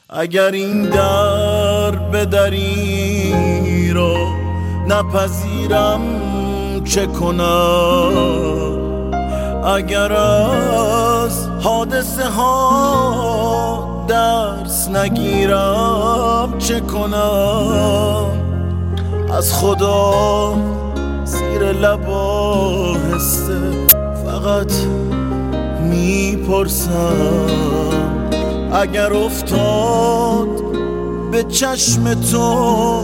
اگر این در به دری را نپذیرم چه کنم؟ اگر از حادثه ها درس نگیرم چه کنم؟ از خدا زیر لب آهسته فقط میپرسم اگر افتاد به چشم تو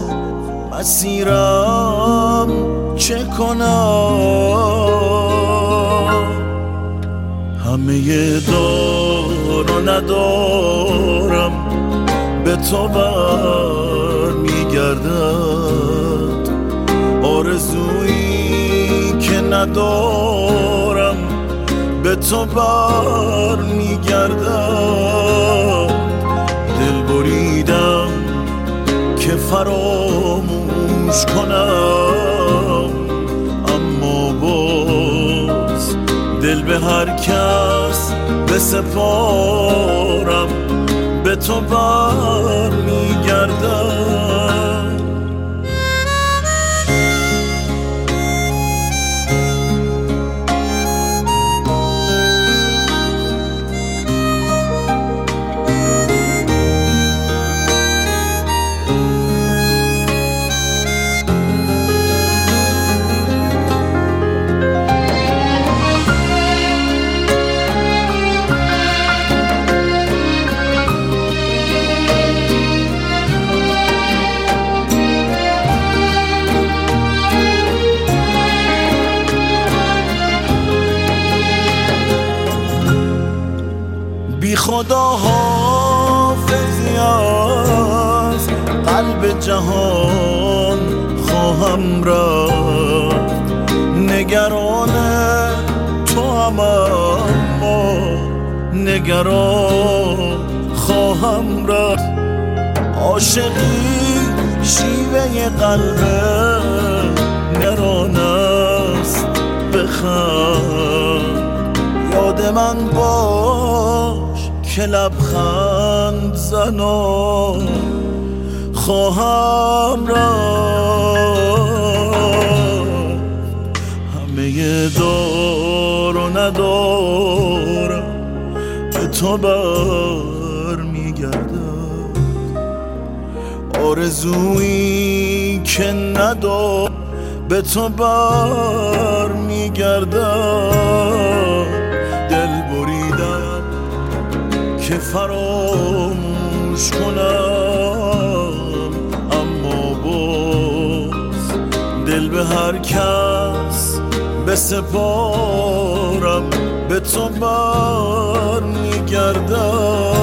مسیرم چه کنم؟ همه دار و ندارم به تو بر میگردد، آرزویی که ندارم به تو بر میگردد. دل بریدم که فراموش کنم، اما باز دل به هر کس بسپارم به تو بر میگردم. بی خدا حافظی از قلب جهان خواهم رفت، نگران تو هم اما نگران خواهم رفت. عاشقی شیوه قلب نران است، بخند یاد من باش که لبخند زنان خواهم رفت. همه دار و ندارم به تو بر میگردد، آرزویی که ندارم به تو بر میگردد. دل بریدم که فراموش کنم، اما باز دل به هر کس بسپارم به تو بر میگردم.